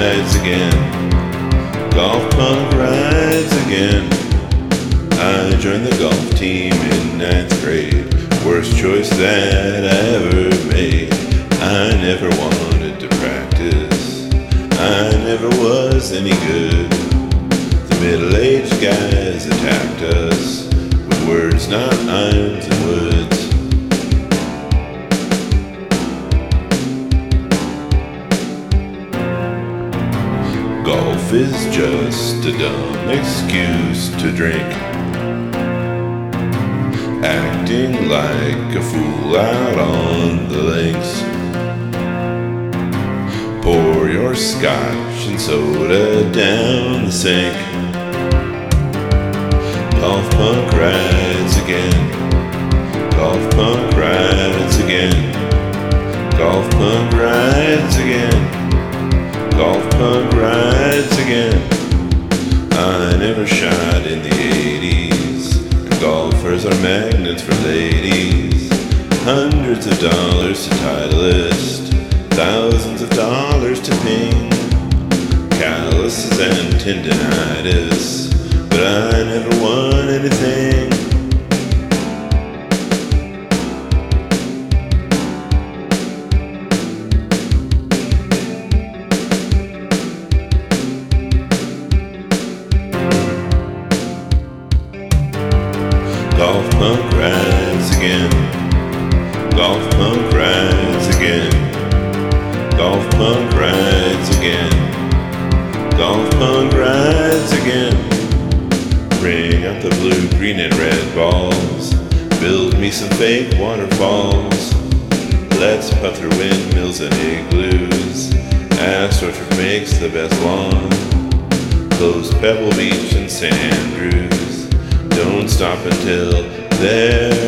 rides again. Golf punk rides again. I joined the golf team in 9th grade. Worst choice that I ever made. I never wanted to practice. I never was any good. The middle-aged guys attacked us with words, not irons and woods. Golf is just a dumb excuse to drink, acting like a fool out on the links. Pour your scotch and soda down the sink. Golf punk rides again. Golf punk rides again. Golf punk rides again. Golf punk rides again. I never shot in the 80s, and golfers are magnets for ladies. Hundreds of dollars to Titleist, thousands of dollars to ping. Calluses and tendinitis, but I never won anything. Golf punk rides again. Golf punk rides again. Golf punk rides again. Golf punk rides again. Bring out the blue, green, and red balls. Build me some fake waterfalls. Let's putt through windmills and igloos. AstroTurf makes the best lawn. Close Pebble Beach and St. Andrews. Don't stop until there's